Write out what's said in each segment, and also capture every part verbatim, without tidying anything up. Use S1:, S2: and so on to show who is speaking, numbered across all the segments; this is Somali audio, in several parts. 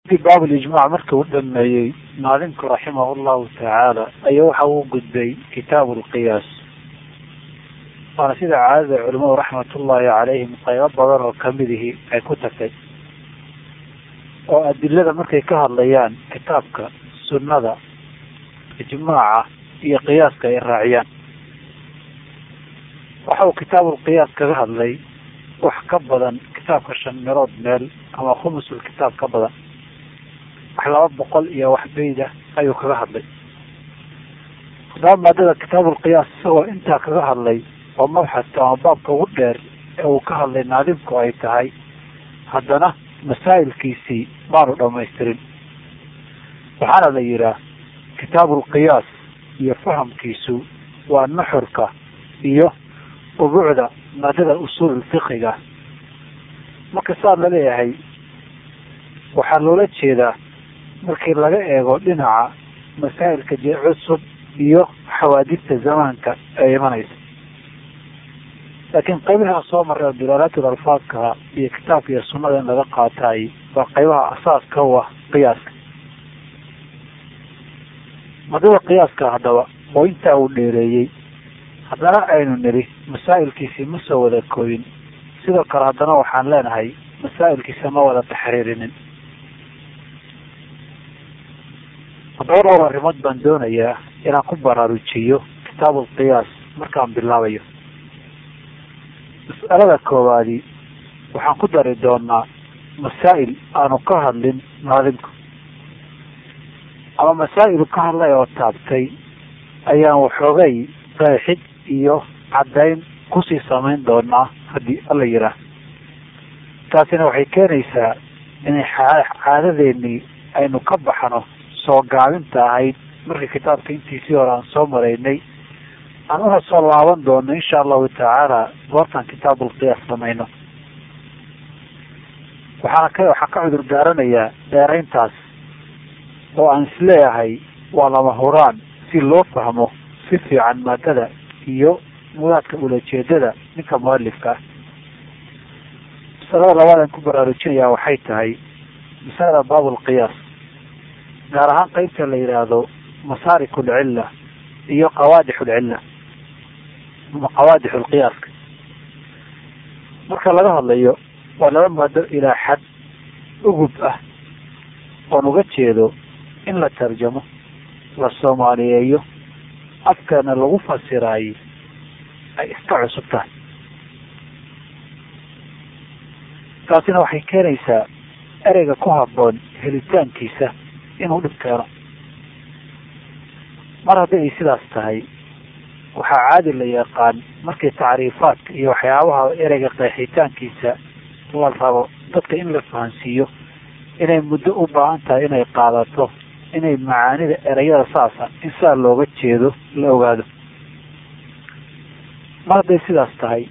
S1: باب الإجماع مركب ودمي ناظمك رحمه الله تعالى أيوحى وقدي كتاب القياس. قال سيدة عادة علماء رحمة الله عليهم قياب بضر كمده أي كتفت وأدلة مركي كهرليان كتابك سنة إجماعة هي قياسك الراعيان وحو كتاب القياس كهرلي وحكبضا كتابك الشمرود ميل أما خمس الكتاب كبضا waxlaba boqol iyo wax bayda ayuu kaga hadlay maadada kitaab ulqiyaas isagoo intaa kaga hadlay oo mabxadka ama baabka ugu dheer ee uu ka hadlay naadimku ay tahay haddana masaa'ilkiisii baanu dhamaystirin waxaana la yidhaah kitaabulqiyaas iyo fahamkiisu waa nuxurka iyo ubuucda maadada usuul fiqiga marka saa la leeyahay waxaa loola jeedaa markii laga eego dhinaca masaa'ilka cusub iyo xawaadista zamaanka ee imanaysa laakiin qaybaha soo maray dilaalaatul alfaadka iyo kitaabka iyo sunnada in laga qaatay waa qaybaha asaaska u ah qiyaaska madada qiyaaska haddaba oo intaa uu dheereeyey haddana aynu nidhi masaa'ilkiisii ma soo wada koobin sidoo kale haddana waxaan leenahay masaa'ilkiisa ma wada taxriirinin haddaba dhowr arrimood baan doonayaa inaan ku baraarujiyo kitaab ulqiyaas markaan bilaabayo mas'alada koowaadi waxaan ku dari doonaa masaa'il aanu ka hadlin naadimku ama masaa'ilu ka hadlay oo taabtay ayaan waxoogay qeexid iyo caddayn kusii samayn doonaa haddii alla yidhaah taasina waxay keenaysaa inay caadadeennii aynu ka baxno soo gaabinta ahayd markii kitaabka intiisii hore aan soo maraynay aan una soo laaban doono insha allahu tacaala goortaan kitaabulqiyaas samayno waxaana ka waxaan ka cudur daaranayaa dheerayntaas oo aan isleeyahay waa lama huraan si loo fahmo si fiican maadada iyo muraadka ulajeedada ninka mualifka ah masalada labaad aan ku baraarujinayaa waxay tahay masalada baabulqiyaas gaar ahaan qaybta la yidhaahdo masaarik ulcilla iyo qawaadix ulcilla ama qawaadix ulqiyaaska marka laga hadlayo waa laba maado ilaa xad ugub ah oon uga jeedo in la tarjamo la soomaaliyeeyo afkana lagu fasiraayo ay iska cusub tahay taasina waxay keenaysaa ereyga ku habboon helitaankiisa inuu dhib keeno mar haddii ay sidaas tahay waxaa caadi la yaqaan markii tacriifaadka iyo waxyaabaha ereyga qeexitaankiisa la rabo dadka in la fahansiiyo inay muddo u baahan tahay inay qaadato inay macaanida ereyada saasa in saa looga jeedo la ogaado mar hadday sidaas tahay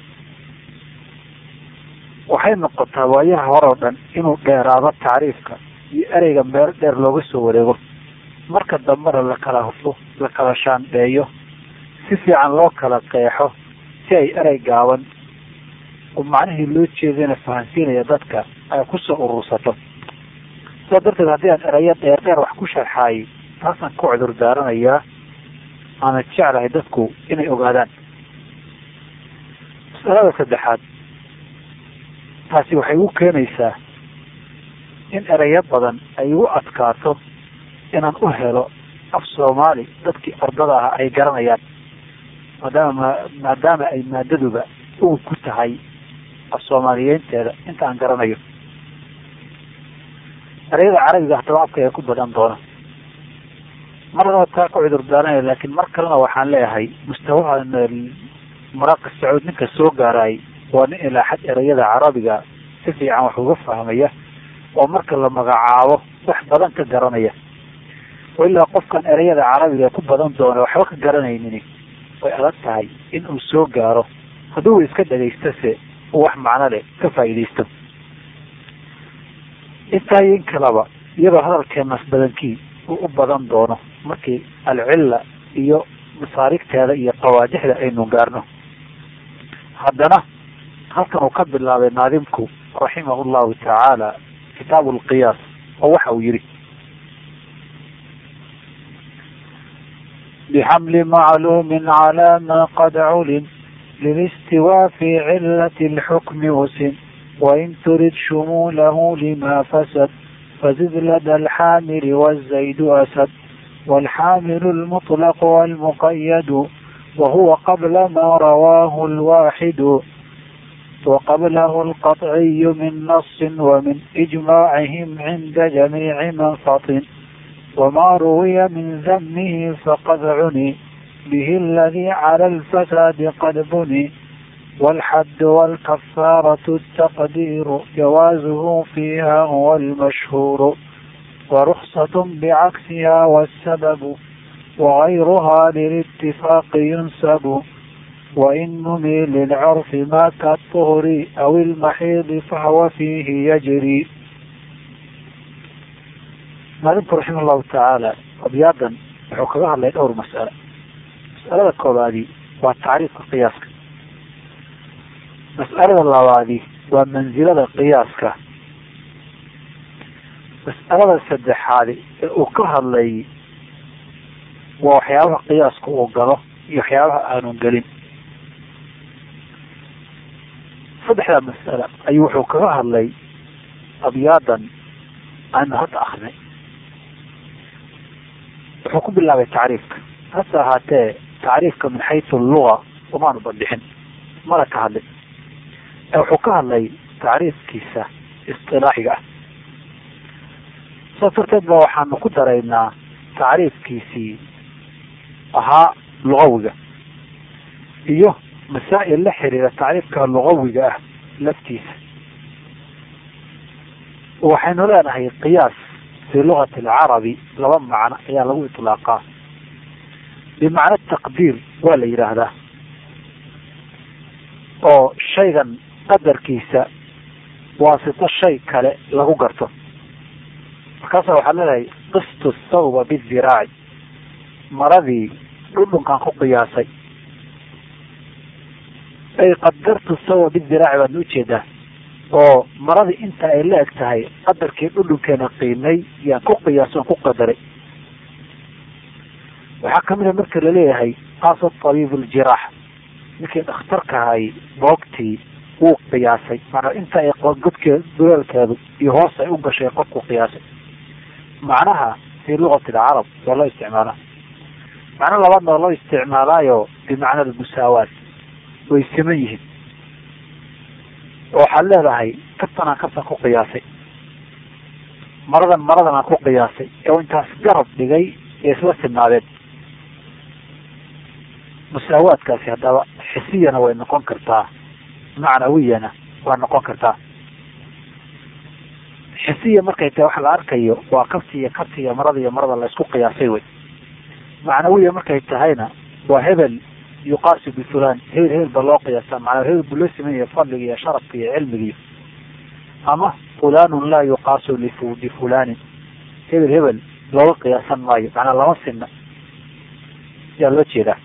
S1: waxay noqotaa waayaha hore oo dhan inuu dheeraado tacriifka iyo ereyga meel dheer looga soo wareego marka dambena la kala hufo la kala shaandheeyo si fiican loo kala qeexo si ay erey gaaban oo macnihii loo jeedana fahansiinaya dadka ay kusoo urursato sidaa darteed haddii aan ereyo dheer dheer wax ku sharxaayay taasaan ku cudur daaranayaa aana jeclahay dadku inay ogaadaan masalada saddexaad taasi waxay u keenaysaa in ereyo badan ay igu adkaato inaan u helo af soomaali dadkii ardada ah ay garanayaan maadaama maadaama ay maadaduba ugub ku tahay af soomaaliyeynteeda inta aan garanayo ereyada carabiga haddaba afka ee ku badan doona marnaba taa ku cudur daaranaya laakiin mar kalena waxaan leeyahay mustawaha maraaqi sacuud ninka soo gaaraay waa nin ilaa xad ereyada carabiga si fiican wax uga fahmaya oo marka la magacaabo wax badan ka garanaya oo ilaa qofkan ereyada carabiga ku badan doona waxba ka garanaynin way adag tahay in uu soo gaaro hadduu iska dhagaystase uu wax macno leh ka faa'iidaysto intaa in kalaba iyadoo hadalkeenaas badankii uu u badan doono markii alcilla iyo masaarigteeda iyo qawaadixda aynu gaarno haddana halkan uu ka bilaabay naadimku raximahu llahu tacaala kitaabu lqiyaas oo waxa uu yidhi بحمل معلوم على ما قد علم للاستواء في علة الحكم وسن وإن ترد شموله لما فسد فزد لدى الحامل والزيد أسد والحامل المطلق والمقيد وهو قبل ما رواه الواحد وقبله القطعي من نص ومن إجماعهم عند جميع من فطن وما روي من ذمه فقد عني به الذي على الفساد قد بني والحد والكفارة التقدير جوازه فيها هو المشهور ورخصة بعكسها والسبب وغيرها للاتفاق ينسب وإن نمي للعرف ما كالطهر أو المحيض فهو فيه يجري. مالك رحمه الله تعالى أبيادا حكمها الله يدور مسألة مسألة الكوبادي والتعريف القياسك مسألة اللوادي ومنزلة القياسك مسألة السدح هذه وكرها اللي وحياها قياسك وقاله يحياها آنون قليل صدح هذا المسألة أي حكمها اللي أبيادا أنها تأخذي حكم بالله بتعريفك هسه هاتي تعريفك من حيث اللغة وما نبدحن مالك هذا أو حكاها لي تعريف كيسة اصطلاحي سترتد وحان قدرين تعريف كيسي أها لغوية إيوه مسائل لحرية تعريفك اللغوية لفتيسة وحين لنا هي قياس في لغة العربي لو معنى يا لو إطلاقا بمعنى التقدير ولا يرى هذا أو شيئا قدر كيسا واسطة الشيء كله له قرطه فكاسا وحلالي قسط الثوب بالذراع مرضي كل كان خو قياسي أي قدرت الثوب بالذراع والنوتي ده oo maradii inta ay la eg tahay qadarkii dhulkeena qiimay yaa ku qiyaasan ku qadaray waxa kamid ah marka la leeyahay qaasa tabiib al-jirah markii dhakhtarka hay boogtii uu qiyaasay mar inta ay qodka dulalkeedu iyo hoos ay u gashay qofku qiyaasay macnaha في لغة العرب والله استعمالها معنى لبعضنا والله استعمالها بمعنى المساواة ويسميهم وحلها هي كتنا كتنا كو قياسي مرضا مرضا كو قياسي او انت قرب لغي يسوس النابد مساواة كاسي هذا حسيا وين نكون كرتاه معنويا وين نكون كرتاه حسيا markay tahay wax la arkayo waa kaftiya kaftiya maradiya marada la isku qiyaasay way macnawiya markay tahayna waa hebel yuqaas bi fulan hebel hebel baloo qiyaasa macna hebel bulismiya fadliga sharafka iyo cilmiga ama fulan la yuqaas li fudi fulan hebel hebel loo qiyaasan maayo macna lama sinna ya loo jeeda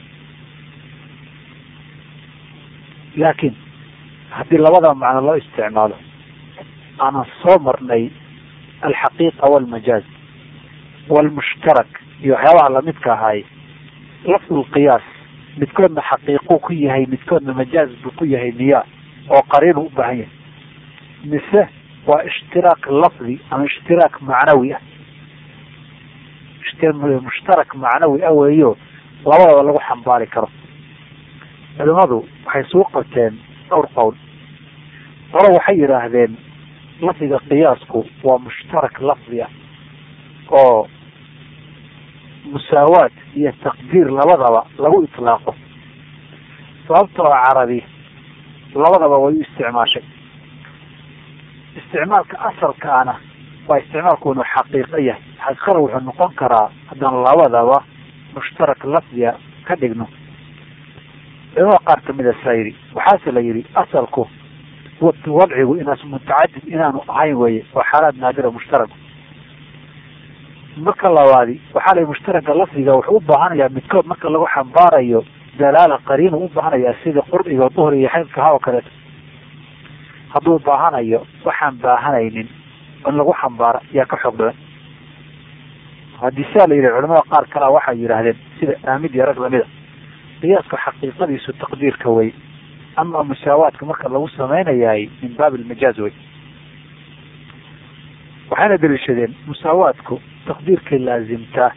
S1: laakiin hadii labada macna loo isticmaalo أنا صمرني الحقيقة والمجاز والمشترك يحاول على متك هاي لفظ القياس بتكون حقيقة كي هي بتكون مجاز بكي هي نياء وقرينه بعين مثله واشتراك لفظي أو اشتراك معنوي اشتراك مشترك معنوي أو أيوه والله والله حنباري كرم الماضي حيسوقتين أو قول ولو حير هذين لفظ قياسكو ومشترك لفظي او مساواة هي تقدير لوضع له اطلاقه صابته عربي لوضع ويو استعمال شيء استعمالك اثر كان واستعمال كونه حقيقية حقيقة وحن نقنكرا هذا لوضع مشترك لفظي كدقنه ايوه قارت من السيري وحاسل يري اثركو وضعه إناس متعدد إنانه عيوي وحالات نادرة مشتركة مكة اللوادي وحالة مشتركة لفظة وحوبة عنها متكوب مكة اللو حنبارة دلالة قرينة وحوبة عنها سيدة قربي وطهري يحيث كها وكذا حضوبة عنها وحنبا عنها in lagu xambaaro yaa ka xoog badan. haddii saa la yidhi culamada qaar kalea waxay yidhaahdeen sida aamid iyo rag lamida qiyaaska xaqiiqadiisu taqdiirka wey, ama musaawaadka marka lagu samaynayaay min baab ilmajaaz wey. waxayna daliishadeen musaawaadku taqdiirkay laazimtaa,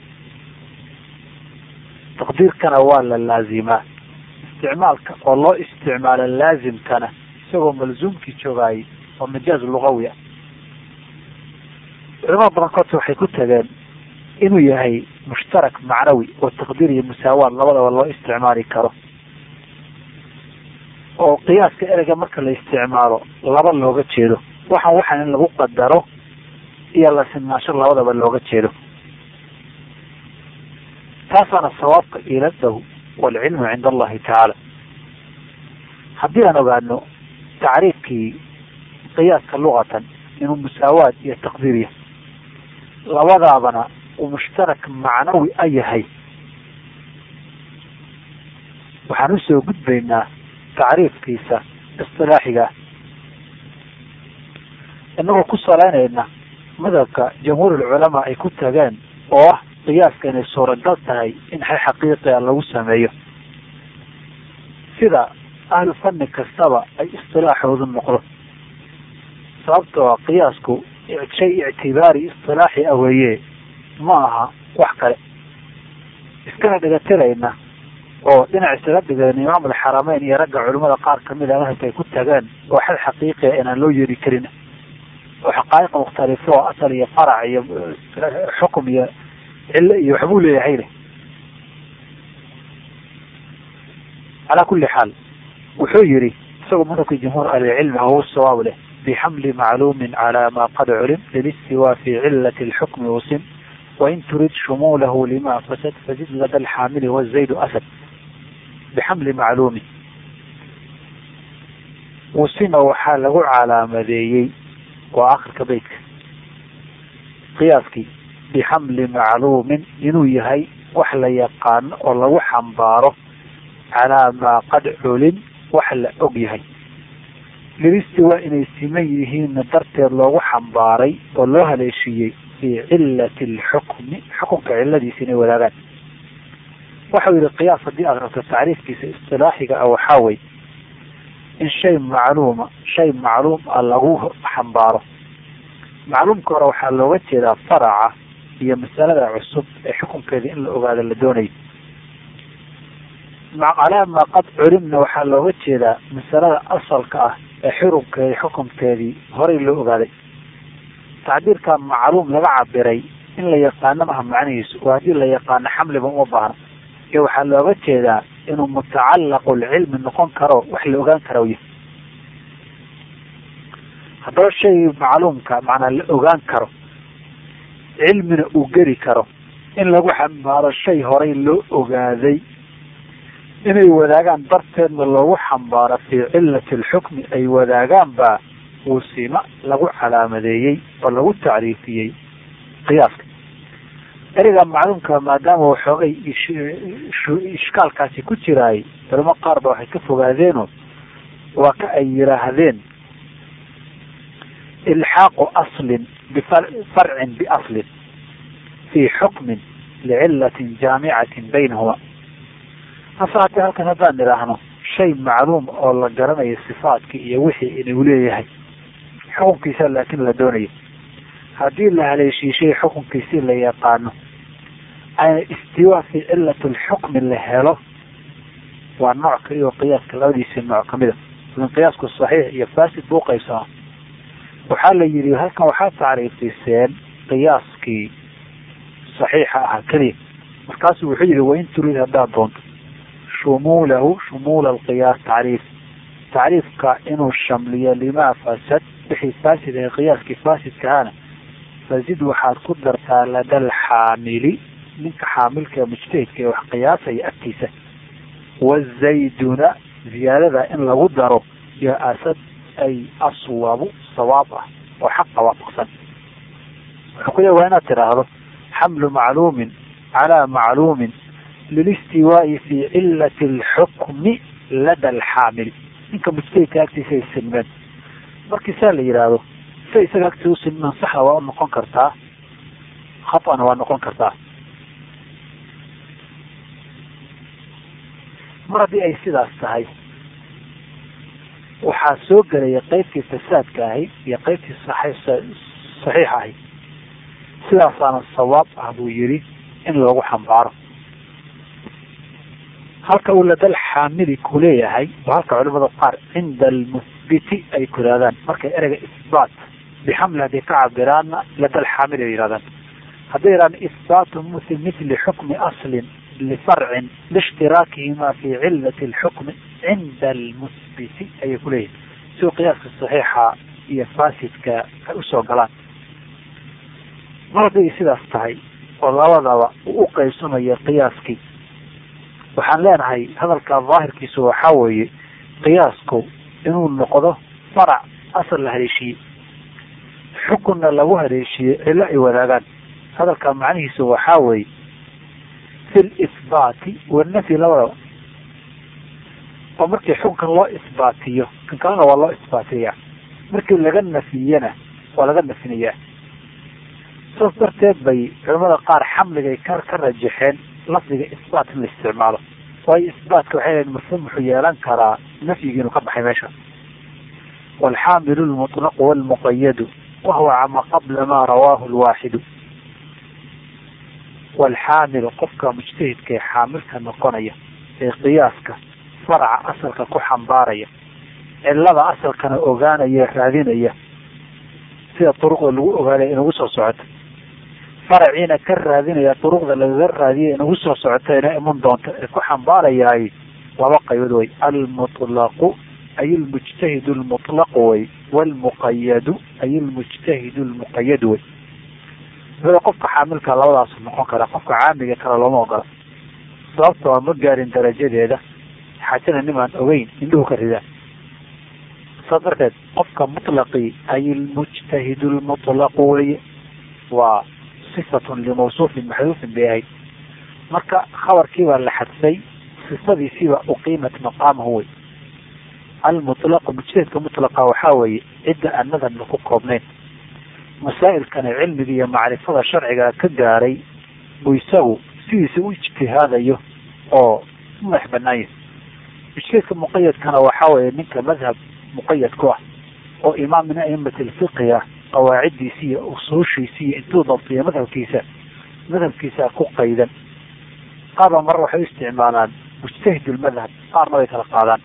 S1: taqdiirkana waa la laazimaa, isticmaalka oo loo isticmaalo laazimkana isagoo malzuumkii joogaayay oo majaaz lugawi ah. culamada badankoodse waxay ku tageen inuu yahay mushtarak macnawi oo taqdiir iyo musaawaad labadaba loo isticmaali karo, oo qiyaaska ereyga marka la isticmaalo laba looga jeedo, waxaan waxaan in lagu qadaro iyo la sinaansho labadaba looga jeedo. taasaana sawaabka ila dhow waalcilmu cinda allahi tacaala. haddii aan ogaano tacriifkii qiyaaska luqatan inuu musaawaad iyo taqdiiriya labadaabana uu mushtarak macnawi a yahay, waxaan usoo gudbaynaa tacriifkiisa istilaaxiga inagoo ku salaynayna madhabka jamhuurulculamaa ay ku tageen oo ah qiyaaska inay suuragal tahay in xay xaqiiqiga lagu sameeyo, sida ahlu fanni kastaba ay istilaaxoodu noqdo. sababtoo qiyaasku shay ictibaari istilaaxi ah weeye, ma aha wax kale. iskana dhigatirayna oo dhinac isaga dhigeen imaam alxarameyn iyo ragga culimada qaar kamid a madhabka ay ku tageen oo xal xaqiiqiya inaan loo yeeri karin, oo xaqaa'iq mukhtalifo oo asal iyo farac iyo xukum iyo cilo iyo waxbuu leeyahay leh. calaa kulli xaal wuxuu yihi isagoo madhabka jumhuur ahlicilmi huwa sawaab leh bixamli macluumin calaa maa qad culim lilistiwaa fi cilati lxukmi usim wain turid shumuulahu lima fasad fazid lada alxaamili wazaydu asad. bixamli macluumin usima waxaa lagu calaamadeeyey waa akhirka beytka qiyaaskii bixamli macluumin inuu yahay wax la yaqaano oo lagu xambaaro calaa maa qad culim wax la og yahay, lilistiwaa inay siman yihiinna darteed loogu xambaaray oo loo haleeshiiyey fii cilati alxukmi xukunka ciladiisa inay wadaagaan. waxau yihi qiyaas haddii aad rabto tacriifkiisa istilaaxiga ah waxaa wey in shay macluuma shay macluum ah lagu xambaaro. macluumka hore waxaa looga jeedaa faraca iyo masalada cusub ee xukunkeedii in la ogaado la doonayo. calaa maa qad culimna waxaa looga jeedaa masalada asalka ah ee xurunkeedi xukunkeedii horey loo ogaaday. tacbiirka macluum laga cabiray in la yaqaano maha macnihiisu, oo haddii la yaqaano xamliba uma baahna, iyo waxaa looga jeedaa inuu mutacallaqu lcilmi noqon karo wax la ogaan kara y. haddaba shay macluumka macnaa la ogaan karo cilmina uu geli karo in lagu xambaaro shay horey loo ogaaday inay wadaagaan darteedna loogu xambaaro fii cilati alxukmi ay wadaagaan baa uusima lagu calaamadeeyey oo lagu tacriifiyey qiyaaska. ereyga macluumka maadaama waxoogay ishkaalkaasi ku jiraay culamo qaar ba waxay ka fogaadeeno waa ka ay yidhaahdeen ilxaaqu aslin bifarcin biaslin fii xukmin licilatin jaamicatin baynahuma. hase haddii halkan haddaan idhaahno shay macluum oo la garanayo sifaadkii iyo wixii inuu leeyahay xukunkiisa laakiin la doonayo, haddii la haleeshiishay xukunkiisii la yaqaano ayna istiwaa fi cilat lxukmi la helo, waa nooc kaliyo qiyaaska labadiisii nooc kamida. in qiyaasku saxiix iyo fasid buu qaybsamaa. waxaa la yihi halkan waxaa tacriifiseen qiyaaskii saxiixa ahaa keliya, markaasuu wuxuu yihi wain turid haddaad doonto shumuulahu shumuula alqiyaas tacriif tacriifka inuu shamliyo limaa fasad wixii faasid ee qiyaaskii faasidkahaana fazid waxaad ku dartaa lada alxaamili ninka xaamilka mujtahidka ee wax qiyaasaya agtiisa, wazayduna ziyaadada in lagu daro yo asad ay aswabu sawaab ah oo xaqa waafaqsan. wuxuu ku leey waa inaad tidhaahdo xamlu macluumin calaa macluumin lilistiwaa'i fi cilati alxukmi lada alxaamili ninka mujtahidka agtiisa ay silmeen. markii saa la yidhaahdo si isaga agtii usiman saxna waa u noqon kartaa, khata'na waa noqon kartaa. mar haddii ay sidaas tahay waxaa soo gelaya qaybtii fasaadka ahayd iyo qaybtii saxiixa ahayd. sidaasaana sawaab ah buu yidhi in loogu xambaaro. halka uu ladal xaamili ku leeyahay waa halka culimada qaar cinda almuthbiti ay ku yidhahdaan markay ereyga isbaat bixamli hadday ka cabiraanna ladal xaamili ay yidhahdaan. hadday yidhahdaan isbaatu mithli mithli xukmi aslin lifarcin liishtiraakihimaa fi cilati alxukmi cinda almuthbiti ayay ku leeyihin si uu qiyaaska saxiixa iyo faasidka ay usoo galaan. mar hadday sidaas tahay oo labadaba uu u qaybsamayo qiyaaskii, waxaan leenahay hadalka daahirkiisu waxaa weeye qiyaasku inuu noqdo farac asal la haleeshiye, xukunna lagu haleeshiye cilo ay wadaagaan. hadalka macnihiisu waxaa weeye fi lisbaati wanafyi labadaba, oo markii xukunkan loo isbaatiyo kan kalena waa loo isbaatiyaa, markii laga nafiyena waa laga nafinayaa. saas darteed bay culamada qaar xamligay ka ka rajaxeen lafdiga isbaat in la isticmaalo, waayo isbaatka waxay leeyihin mafhuum wuxuu yeelan karaa nafyigii inuu ka baxay meesha. walxaamilu lmutlaqu walmuqayadu wahuwa cama qabla ma rawaahu lwaaxidu. walxaamilu qofka mujtahidka ee xaamilka noqonaya ee qiyaaska faraca asalka ku xambaaraya, cilada asalkana ogaanaya raadinaya sida duruqda lagu ogaanaya inagu soo socoto, faraciina ka raadinaya duruqda lagaga raadiya inagu soo socota ina iman doonta ee ku xambaarayaay laba qaybood way. almutlaqu ay almujtahidu lmutlaqu way, walmuqayadu ay almujtahidu lmuqayadu way. aa qofka xaamilka labadaas noqon kara, qofka caamiga kale looma ogola, sababta waa ma gaarin darajadeeda, xaajana nimaan ogeyn indhuhu ka ridaan. saa darteed qofka mutlaqi ay almujtahidu lmutlaqu weye waa sifatun limawsuufin maxduufin bay ahayd, marka khabarkiibaa la xadfay, sifadiisiiba uqiimat maqaamahu wey. almutlaqu mujtahidka mutlaqa waxaa weeye cidda aan nadanna ku koobnayn, masaa'ilkana cilmiga iyo macrifada sharciga ka gaaray buu isagu sidiisa u ijtihaadayo oo u madax banaanya. mujtahidka muqayadkana waxaa weeye ninka madhab muqayad ku ah oo imaam min aimati lfiqhi ah, qawaaciddiisi iyo usuushiisi iyo intuu dabtiyo madhabkiisa madhabkiisa ku qaydan. qaarba marra waxay u isticmaalaan mujtahid lmadhab, qaarna way kala qaadaan.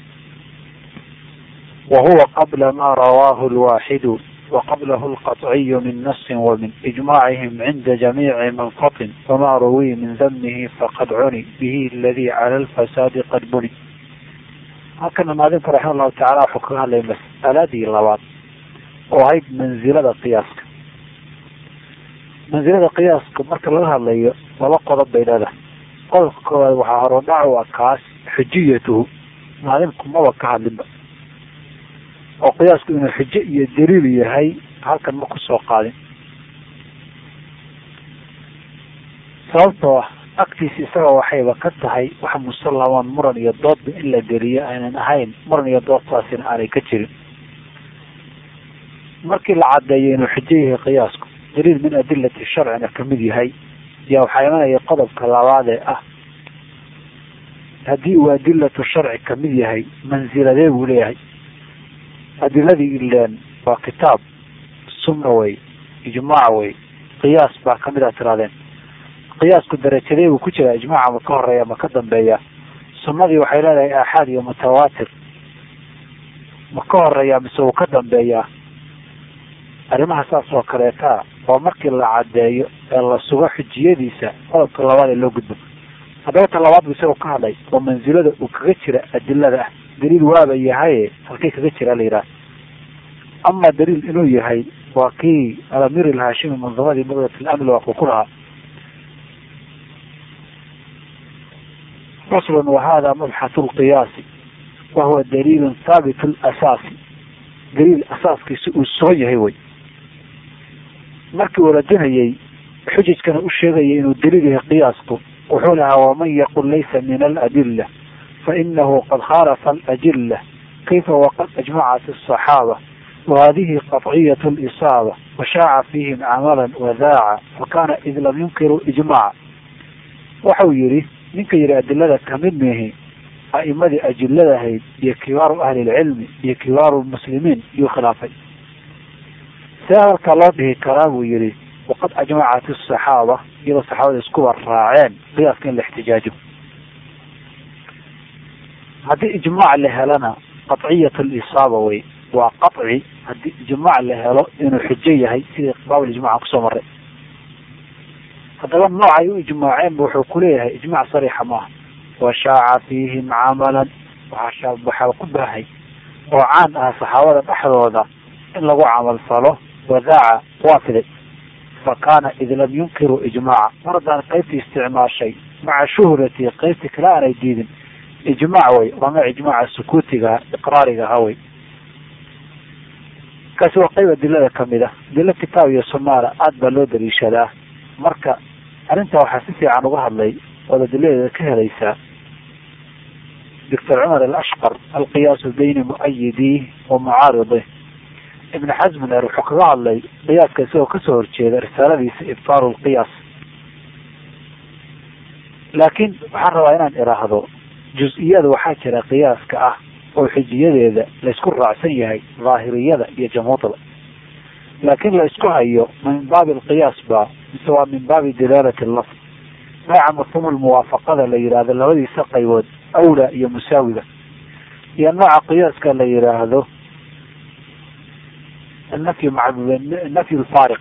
S1: wahuwa qabla ma rawaahu lwaaxidu وqبلh الqطعي min نص وmin إجmاعهم عnda جamيع منqط وma ruwي min dmه faqad cuni bh اladي عlى الفساad qad buni. halkana maadimka raxima الlahu taعala wuxuu kaga hadlay mas'aladii labaad oo ahayd manzilada qiyaaska. manzilada qiyaaska marka laga hadlayo laba qodob bay leedahay. qodobka koowaad waxaa horodhac u ah kaas xujiyatuhu, maadimku maba ka hadlinba oo qiyaasku inuu xujo iyo daliil yahay halkan ma ku soo qaadin, sababtoo ah agtiisa isaga waxayba ka tahay wax musallamaan muran iyo doodba in la geliyo aynan ahayn, muran iyo doodtaasina aanay ka jirin. markii la caddeeyo inuu xujo yahay qiyaasku daliil min adilati sharcina kamid yahay, yaa waxaa imanaya qodobka labaad ee ah haddii uu adilatu sharci kamid yahay manziladee buu leeyahay. adiladii ileen waa kitaab, sunna wey, ijmaac wey, qiyaas baa kamid a tiraadeen. qiyaasku darajadee buu ku jiraa, ijmaaca ma ka horeeya ma ka dambeeya? sunnadii waxay leedahay aaxaad iyo mutawaatir, ma ka horeeya mise wuu ka dambeeyaa? arrimaha saas oo kaleeta waa markii la caddeeyo ee la sugo xujiyadiisa qodobka labaad ee loo gudbo. haddaba ta labaad bu isagoo ka hadlay oo mansilada uu kaga jira adilada ah, daliil waaba yahaye halkay kaga jira la yidhaha. ama daliil inuu yahay waa kii alamir alhaashimi mandamadii muddat alaml waa ku ku lahaa faslun wahada mabxathu lqiyaasi wahuwa daliilun haabit lasaasi, daliil asaaskiisa uu sugan yahay wey. markii uu radinayay xujajkana u sheegayay inuu daliil yahay qiyaasku wuxuu lahaa waman yaqul laysa min aladila fainahu qad khaalafa alajila kayfa waqad ajmacat asaxaaba وهذه قطعية الإصابة وشاع فيهم عملا وذاع فكان إذ لم ينكروا إجماع. waxau yidhi ninka yidhi adilada kamid mihi a'imadii ajilladahayd iyo kibaaru ahlilcilmi iyo kibaaru lmuslimiin iyuu khilaafay. see halka loo dhihi karaa buu yidhi waqad ajmacat asaxaaba iyadoo saxaabada iskuba raaceen qiyaaska in la ixtijaajo. haddii ijmaac la helana qatciyat alisaaba wey, waa qaci haddii ijmaac la helo inuu xujo yahay sida baab ijmaca kusoo maray. haddaba noocay u ijmaaceenba wuxuu kuleeyahay ijmaac sariixa maaha. washaaca fiihim camalan waxaa ku baahay oo caan ah saxaabada dhexdooda in lagu camal falo wadaaca waa fiday. fakaana id lam yunkiruu ijmaaca mar haddaan qaybtii isticmaashay maca shuhrati qaybtii kale aanay diidin ijmaac way ama ijmaaca sukuutiga iqraariga hawey. kaasi waa qayb adilada kamid ah. adilo kitaab iyo sunaana aada baa loo daliishadaa. marka arrintaa waxaa si fiican uga hadlay ood adiladeeda ka helaysaa doctor cumar alashqar alqiyaasu bayni mu'ayidih wa mucaaridih. ibn xasminer wuxuu kaga hadlay qiyaaska isagoo kasoo horjeeda risaaladiisa ibtaalu lqiyaas. laakiin waxaan rabaa inaan iraahdo juz-iyada waxaa jira qiyaaska ah oo xujiyadeeda laysku raacsan yahay daahiriyada iyo jamhuurada, laakiin la isku hayo min baabi alqiyaas ba mise waa min baabi dilaalati lafd. nooca mafhuum lmuwaafaqada la yidhaahdo labadiisa qaybood awla iyo musaawiga, iyo nooca qiyaaska la yidhaahdo nafy nafy lfaariq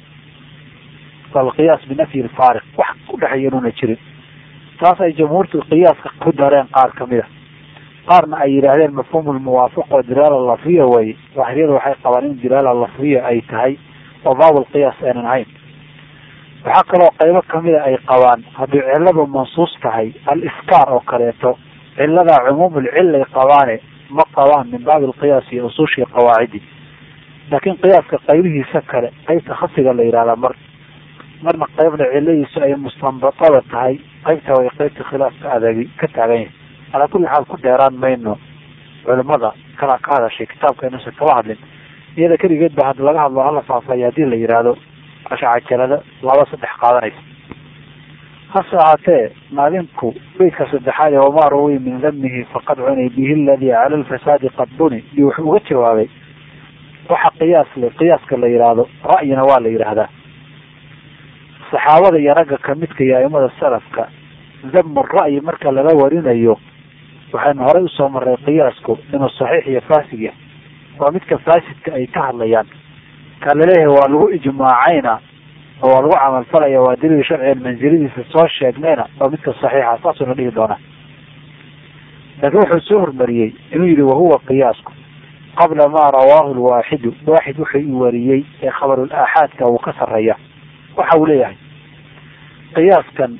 S1: alqiyaas binafyi lfaariq wax ku dhexeeya inuuna jirin. taas ay jamhuurtu qiyaaska ku dareen qaar kamid a, qaarna ay yidhaahdeen mafhuum lmuwaafaqa oo dilaala lafdiya way. daahiriyada waxay qabaan in dilaala lafdiya ay tahay oo baab lqiyaas aanan ahayn. waxaa kaloo qaybo kamida ay qabaan haddii ciladu mansuus tahay aliskaar oo kaleeto ciladaa cumuumulcilay qabaane ma qabaan min baabi alqiyaas iyo usuushii qawaacidi. laakiin qiyaaska qaybihiisa kale qaybta khasiga la yidhahdaa mar marna qaybna ciladiisu ay mustanbatada tahay, qaybta way qaybta khilaafka adagi ka taagan yahay. calaa kulli xaal ku dheeraan mayno culimada kalaa ka hadashay kitaabka inuusan kaba hadlin. iyada keligeed ba had laga hadlo hala faafaya haddii la yidhaahdo ashacajalada laba saddex qaadanaysa. hase ahaatee maalinku beydka saddexaad ee wamaa rawi min damihi faqad cunay bihi aladii cala lfasaadi qad buni iyo wuxuu uga jawaabay waxa qiyaas le qiyaaska la yidhaahdo ra'yina waa la yidhaahdaa. saxaabada iyo ragga kamidka iyo aimada salafka damu ra'yi marka laga warinayo waxaynu horey usoo maray qiyaasku inuu saxiix iyo fasid yahay. waa midka faasidka ay ka hadlayaan ka laleeyahay waa lagu ijmaacayna oo waa lagu camalfalaya waa daliil sharcigan mansiladiisa soo sheegnayna waa midka saxiixa saasuna dhihi doonaa. laakiin wuxuu soo hormariyey inuu yihi wahuwa qiyaasku qabla maa rawaahu lwaaxidu waaxid wuxuu i wariyey ee khabarul aaxaadka uu ka sareeya. waxa uu leeyahay qiyaaskan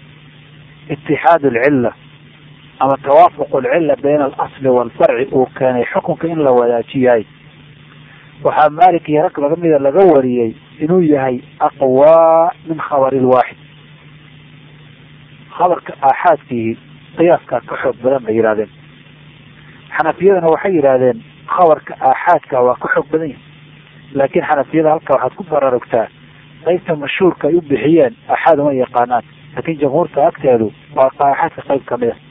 S1: itixaad alcilla ama tawaafuq alcilla bayna alasli waalfarci uu keenay xukunka in la wadaajiyahay. waxaa maalik iyo rag laga mida laga wariyey inuu yahay aqwaa min khabari lwaaxid. khabarka aaxaadkiihi qiyaaskaa ka xoog badan bay yidhahdeen. xanafiyadana waxay yidhaahdeen khabarka aaxaadka waa ka xoog badan yahay. laakiin xanafiyada halka waxaad ku baraarugtaa qaybta mashhuurka ay u bixiyeen aaxaad uma yaqaanaan, laakiin jamhuurta agteedu waa aaxaadka qayb kamid a.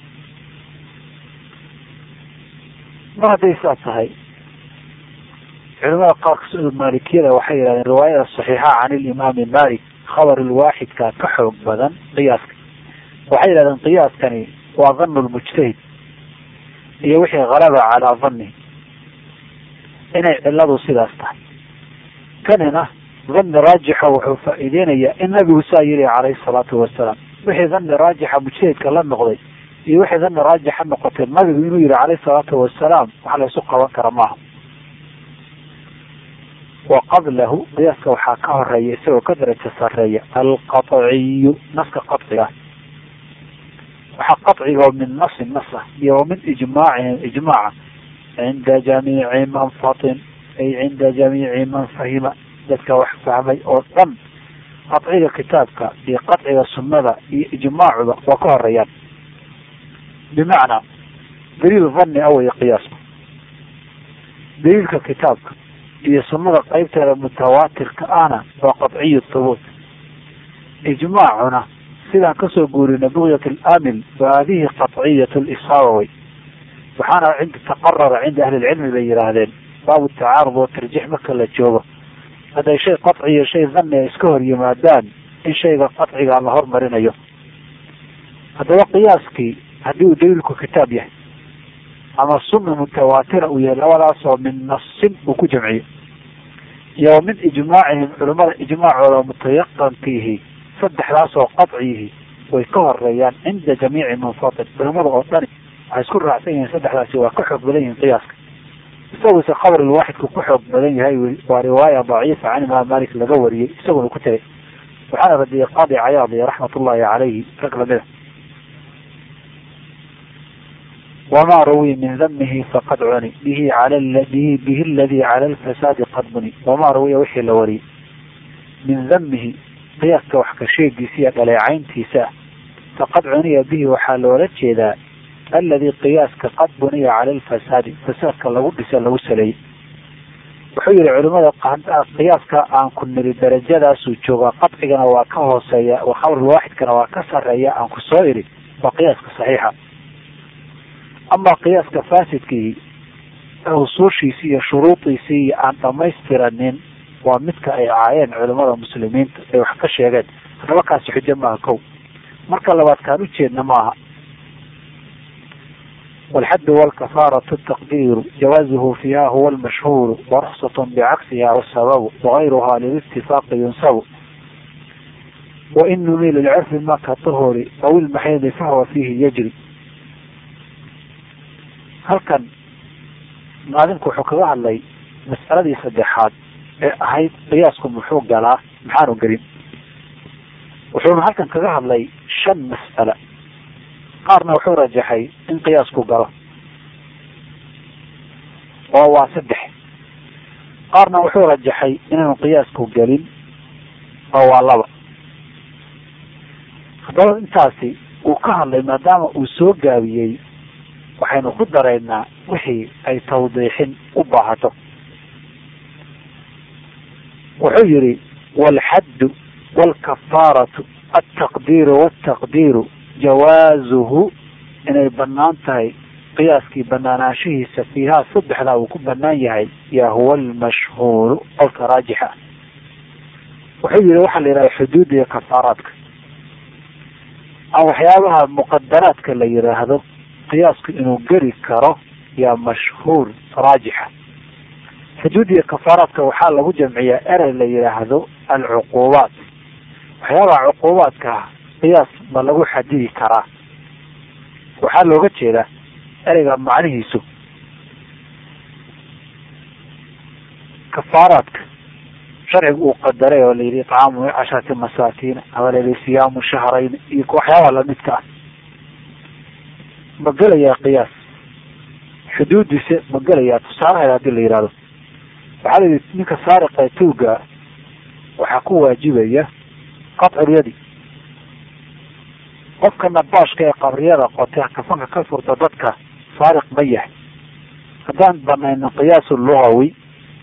S1: mar hadday saa tahay culamada qaarka maalikiyada waxay yidhahdeen riwaayada saxiixa can ilimaami malik khabar lwaaxidka ka xoog badan qiyaaska. waxay yidhahdeen qiyaaskani waa danu lmujtahid iyo wixii halaba calaa danihi, inay ciladu sidaas tahay. kanina dani raajixa wuxuu faa'iideynayaa in nabigu saa yiri calayhi salaatu wasalaam. wixii dani raajixa mujtahidka la noqday iyo wixii dani raajixa noqotay nabigu inuu yihi calayhi salaatu wasalaam waxa la isu qaban kara maaha. wa qablahu qiyaaska waxaa ka horeeya isagoo ka daraja sareeya alqaciyu naska qaciga. waxaa qaciga oo min nasin nas ah iyo wa min ijmaacihim ijmaaca cinda jamiici man fatin ay cinda jamiici man fahima dadka wax fahmay oo dhan qaciga kitaabka iyo qaciga sunnada iyo ijmaacuda waa ka horeeyaan. bimacnaa daliil dani awey qiyaasku. daliilka kitaabka iyo sunnada qaybteeda mutawaatirka ahna waa qadciyu thubuut. ijmaacuna sidaan kasoo guurina bugyat alamil faadihi qadciyat lisaaba way, waxaana cinda taqarara cinda ahli lcilmi bay yihaahdeen baabu tacaarud oo tarjiix marka la joogo hadday shay qadci iyo shay dhanni ay iska hor yimaadaan in shayga qadciga la hormarinayo. haddaba qiyaaskii haddii uu daliilku kitaab yahay ama sunna mutawaatira uu yahay, labadaasoo min nasin uu ku jamciyo iyo min ijmaacihim culimada ijmaacooda mutayaqankiihi, saddexdaasoo qadciyihi way ka horeeyaan cinda jamiici munfatil. culimada oo dhani waxay isku raacsan yihiin saddexdaasi waa ka xoog badan yihiin qiyaaska. isaguse qabr waaxidku ku xoog badan yahay waa riwaaya daciifa can imaam malik laga wariyey isaguna ku tegay, waxaana radiyay qaadi cayaad iyo raxmatullahi calayhi rag lamida. wamaa rawiya min damihi faqad cuni bihi al bihi bihi aladii cala alfasaadi qad buni. wamaa rawiya wixii la wariyey min damihi qiyaaska wax ka sheegiisa iyo dhaleecayntiisa ah, faqad cuniya bihi waxaa loola jeedaa alladii qiyaaska qad buniya cala alfasaadi fasaadka lagu dhisa lagu saleeyey. wuxuu yihi culimada qiyaaska aan ku niri darajadaasuu joogaa, qadcigana waa ka hooseeya, khabrulwaaxidkana waa ka sareeya aan ku soo iri waa qiyaaska saxiixa. amaa qiyaaska faasidkii usuushiisi iyo shuruudiisii iyo aan dhamaystiranin waa midka ay caayeen culimada muslimiinta ay wax ka sheegeen. haddaba kaasi xujo maaha kow. marka labaad kaan ujeedna maaha. والحد والكفارة التقدير جوازه فيها هو المشهور ورخصة بعكسها والسبب وغيرها للاتفاق ينسب. وإن نميل العرف ما كالطهور أو المحيض فهو فيه يجري. هل كان معلمكم حكوا علي مسألة دي صدحات هاي قياسكم محوق قالا محانو قريب وحوم هل كان كذا علي شن مسألة qaarna wuxuu rajaxay in qiyaasku galo oo waa saddex. qaarna wuxuu rajaxay inaanu qiyaasku gelin oo waa laba. haddaba intaasi uu ka hadlay maadaama uu soo gaabiyey waxaynu ku daraynaa wixii ay tawdiixin u baahato. wuxuu yihi walxaddu walkafaaratu altaqdiiru waltaqdiiru jawaazuhu inay banaan tahay qiyaaskii banaanaanshihiisa fiihaa saddexdaa uu ku banaan yahay yaa huwa almashhuuru qolka raajixa. wuxuu yihi waxaa la yidhaha xuduud iyo kafaaraadka ama waxyaabaha muqadaraadka la yidhaahdo qiyaasku inuu geli karo yaa mashhuur raajixa. xuduud iyo kafaaraadka waxaa lagu jamciyaa erey la yidhaahdo alcuquubaat. waxyaabaha cuquubaadka qiyaas ma lagu xadidi karaa? waxaa looga jeedaa ereyga macnihiisu kafaaraadka sharcigu uu qadaray oo layidhi icaamu casharati masaakiina ama layidhi siyaamu shahrayn iyo waxyaabaha lamidka ah ma gelayaa qiyaas? xuduudiisa ma gelayaa? tusaalaheeda hadii la yihahdo waxaa layidhi ninka saariqa tuuga waxaa ku waajibaya qatculyadi. qofka nabaashka ee qabriyada qote kafanka ka furta dadka saariq ma yahay? haddaan banayno qiyaasu lugawi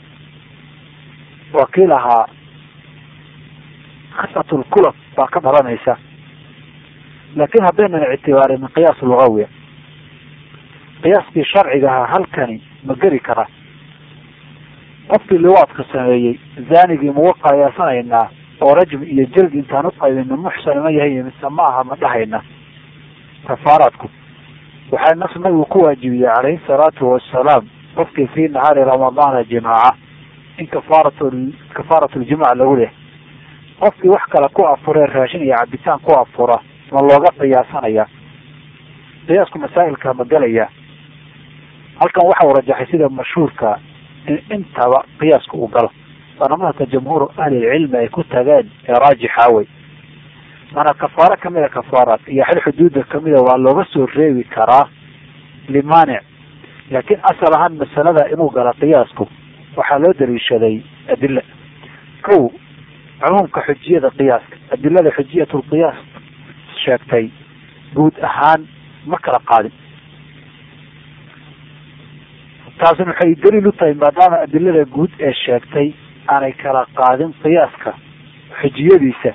S1: waa kii lahaa khasatu lkulab baa ka dhalanaysa. laakin haddaynan ictibaarin qiyaas lugawiya qiyaaskii sharciga ahaa halkani ma geli karaa? qofkii liwaadka sameeyey zaanigii magu qiyaasanaynaa oo rajm iyo jeldi intaan uqaybino muxsan ma yahay mise ma aha ma dhahayna? kafaaraadku waxaa nas nabigu ku waajibiyey calayhi salaatu wasalaam qofkii fii nahaari ramadaana jimaaca in kafaaratu kafaaratu ljimaac lagu leh. qofkii wax kale ku afuree raashin iyo cabitaan ku afura ma looga qiyaasanaya? qiyaasku masaa'ilka ma gelaya? halkan waxa uu rajaxay sida mashhuurka in intaba qiyaasku uu galo waana madhabka jamhuur ahli lcilmi ay ku tageen ee raajixa wey. maanaa kafaaro kamida kafaaraad iyo xil xuduuda kamida waa looga soo reebi karaa limaanic, laakiin asal ahaan masalada inuu gala qiyaasku waxaa loo daliishaday adila. kow cumuumka xujiyada qiyaaska, adilada xujiyat lqiyaas sheegtay guud ahaan ma kala qaadin. taasina waxay daliil u tahay maadaama adilada guud ee sheegtay aanay kala qaadin qiyaaska xujiyadiisa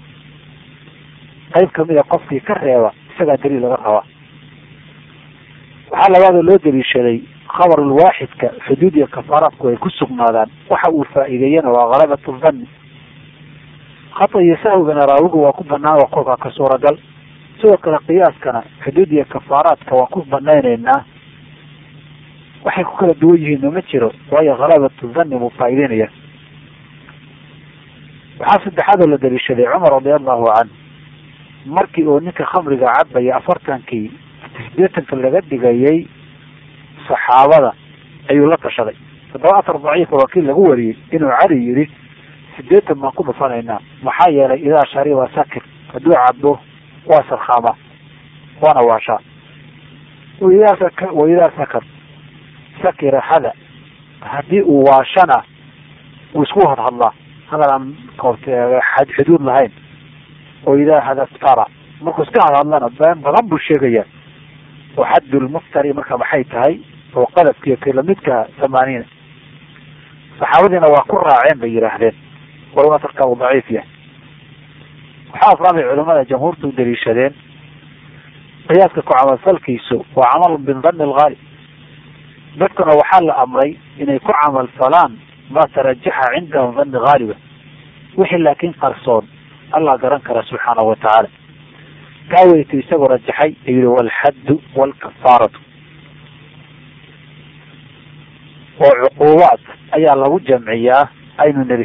S1: qayb kamida qofkii ka reeba isagaa daliil laga rabaa. waxaa labaada loo daliishaday khabarulwaaxidka xuduud iyo kafaaraadku ay ku sugnaadaan waxa uu faa'iideeyana waa halabatu dhanni. khata iyo sahwigana raawigu waa ku banaan waa kolkaa ka suuragal. sidoo kale qiyaaskana xuduud iyo kafaaraadka waan ku banaynaynaa, waxay ku kala duwan yihiin ma jiro, waayo halabatu dhanni buu faa'iideynaya. waxaa saddexaadoo la daliishaday cumar radiallahu canhu markii uu ninka khamriga cabaya afartankii sideetanka laga dhigayay saxaabada ayuu la tashaday. toddoba atar daciifa waa kii lagu wariyey inuu cali yidhi sideetan baan ku dhufanaynaa, maxaa yeelay idaa shariba sakir, hadduu cabo waa sarkhaama waana waashaa. waidaa sakar sakira hada, haddii uu waashana uu isku hadhadlaa hadal aan xuduud lahayn. oo idaa hadaftara, markuu iska hadhadlana been badan buu sheegaya. oo xaddu lmuftari marka maxay tahay oo qadafkiiyo kilamidka thamaaniina. saxaabadiina waa ku raaceen bay yidhaahdeen walow atarka uu daciif yahay. waxaa afraabay culamada jamhuurta u daliishadeen qiyaaska ku camalfalkiisu waa camal min dhanni alghaalib. dadkuna waxaa la amray inay ku camal falaan ma tarajaxa cindahum dhanni haaliba. wixii laakiin qarsoon allah garan kara subxaanahu watacaala. kaaweytu isagoo rajaxay ayuu yihi walxaddu walkafaaratu. oo cuquubaad ayaa lagu jamciyaa aynu niri.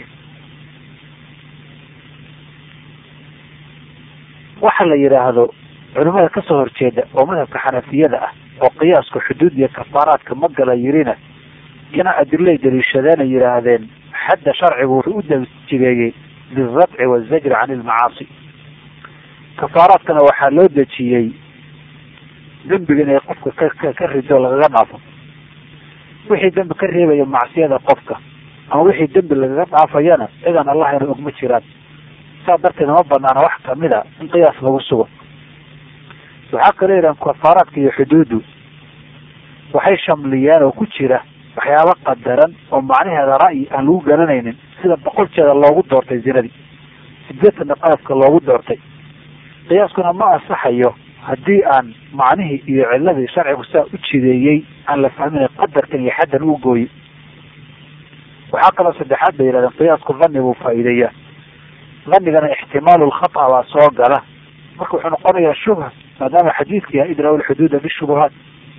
S1: waxa la yidhaahdo culimada kasoo horjeeda oo madhabka xanafiyada ah oo qiyaasku xuduud iyo kafaaraadka ma gala yirina ina adilay daliishadeen ay yidhaahdeen xadda sharcigu wuxuu u dajigeeyey lilradci wazajri can ilmacaasi. kafaaraadkana waxaa loo dejiyey dembiga inay qofka ka ka rido lagaga dhaafo. wixii dembi ka reebaya macsiyada qofka ama wixii dembi lagaga dhaafayana cidan allah ina ogma jiraan. saa darteed ma banaana wax kamida in qiyaas lagu sugo. waxaa kale yidhahan kafaaraadka iyo xuduudu waxay shamliyeen oo ku jira waxyaaba qadaran oo macnaheeda ra'yi aan lagu garanaynin, sida boqol jeeda loogu doortay zinadii, sideetanna qadafka loogu doortay. qiyaaskuna ma ansaxayo haddii aan macnihii iyo ciladii sharcigu saa u jideeyey aan la fahmin qadarkan iyo xaddan u gooyi. waxaa kaloo saddexaad bay yidhahdeen qiyaasku dhanni buu faa'iideeyaa. dhanigana ixtimaalu lkhata baa soo gala, marka wuxuu noqonayaa shubha maadaama xadiidka yahay idraw lxuduuda bishubuhaat.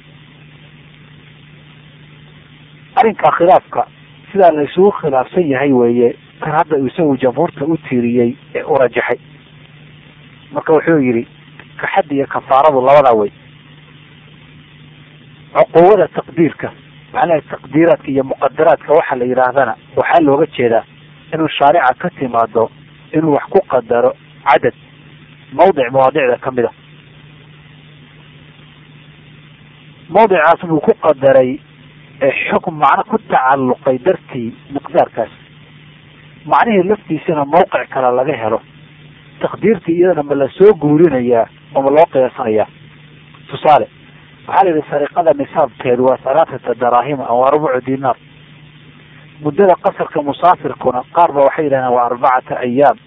S1: arrinkaa khilaafka sidaa la isugu khilaafsan yahay weeye kan hadda isagu jamhuurta u tiiriyey ee u rajaxay. marka wuxuu yidhi kaxaddi iyo kafaaradu labadaa wey. cuquubada taqdiirka macnaha taqdiiraadka iyo muqadaraadka waxa la yidhaahdana waxaa looga jeedaa inuu shaarica ka timaado inuu wax ku qadaro cadad mawdic mawaadicda kamid a. mawdicaas inuu ku qadaray xukm macno ku tacalluqay dartii miqdaarkaas, macnihii laftiisana mawqic kale laga helo. taqdiirtii iyadana ma la soo guurinayaa oo ma loo qiyaasanayaa. tusaale waxaa la yidhi sariqada nisaabkeedu waa halaathata daraahima waa rubucu dinaar. muddada qasarka musaafirkuna qaar ba waxay yidhahdeen waa arbacata ayaam.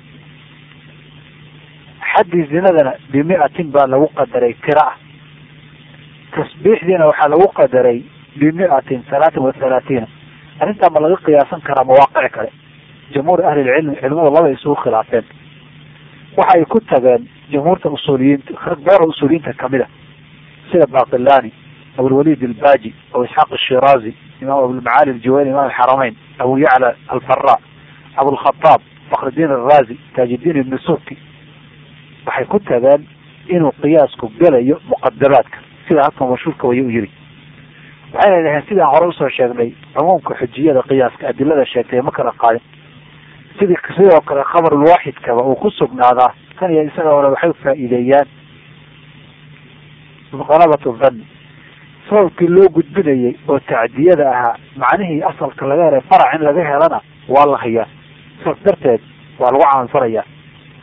S1: xaddii zinadana bimiatin baa lagu qadaray tira ah. tasbiixdiina waxaa lagu qadaray bimiatin halaatan wa halaatiina. arrintaa ma laga qiyaasan karaa mawaaqic kale? jamhuur ahli lcilmi culimada laba isugu khilaafeen. waxa ay ku tageen jamhuurta usuuliyiinta rag doora usuuliyiinta kamid a sida baqilani, abulwalid albaaji, abu isxaaq ashiraazi, imaam abulmacaali aljuwayni, imaam alxaramayn, abu yacla alfara, abulkhataab, fakridiin alraazi, taajiddiin ibni surki. waxay ku tageen inuu qiyaasku gelayo muqadaraadka sida halkan mashhuurka waya u yiri. waxayna dhaheen sidaan hore usoo sheegnay cumuumka xujiyada qiyaaska adilada sheegtay ma kala qaadin. sidii sidoo kale khabarulwaaxidkaba uu ku sugnaadaa kan iyo isaga hore waxay faa'iideeyaan qalabatu dhanni. sababkii loo gudbinayay oo tacdiyada ahaa macnihii asalka laga helay farac in laga helana waa la hayaa. saas darteed waa lagu camal falayaa.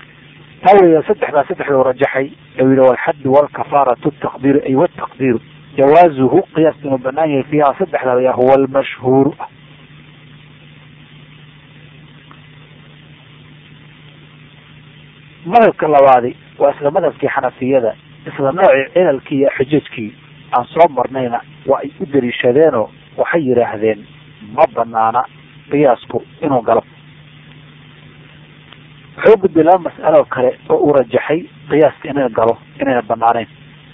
S1: taa weya saddexdaa saddexdau rajaxay u yihi walxaddu walkafaaratu taqdiiru ay wataqdiiru jawaazuhu qiyaaska inuu banaan yahay fiiha saddexda huwa almashhuur. madhabka labaadi waa isla madhabkii xanafiyada, isla noocii cilalkii iyo xujajkii aan soo marnayna waa ay u daliishadeenoo waxay yidhaahdeen ma banaana qiyaasku inuu galo. wuxuu gudbay laba mas'alo kale oo uu rajaxay qiyaaska inay galo inayna banaaneyn.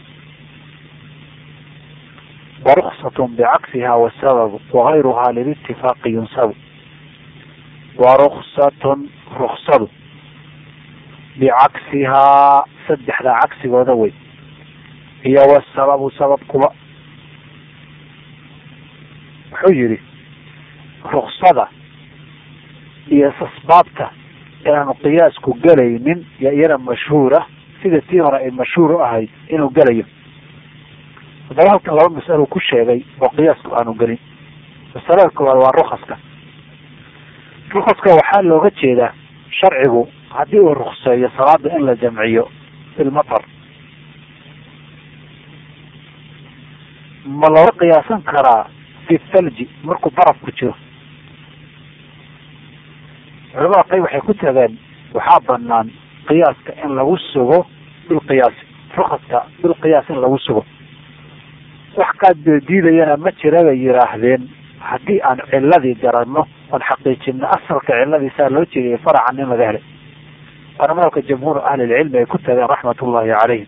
S1: waruksatun bicagsiha wasababu wagayruhaa lilitifaaqi yunsabu. waruksatun ruksadu bicagsihaa saddexda cagsigooda wey, iyo wasababu sababkuba. wuxuu yihi ruksada iyo asbaabta inaanu qiyaasku gelaynin yo iyana mashhuura sida tii hore ay mashhuur u ahayd inuu gelayo. haddaba halkan laba mas'alo ku sheegay oo qiyaasku aanu gelin. masalada koowaad waa rukaska. rukaska waxaa looga jeedaa sharcigu haddii uu rukseeyo salaada in la jamciyo filmatar, ma looga qiyaasan karaa fi thalji markuu barafku jiro? culamada qayb waxay ku tageen waxaa banaan qiyaaska in lagu sugo bilqiyaasi, rukaska bilqiyaas in lagu sugo. wax kaa diidayana ma jira bay yidhaahdeen haddii aan ciladii garanno oon xaqiijino asalka ciladiisaa loo jeediyay faracan in laga helay. waana madhabka jamhuur ahlilcilmi ay ku tageen raxmatullahi calayhim.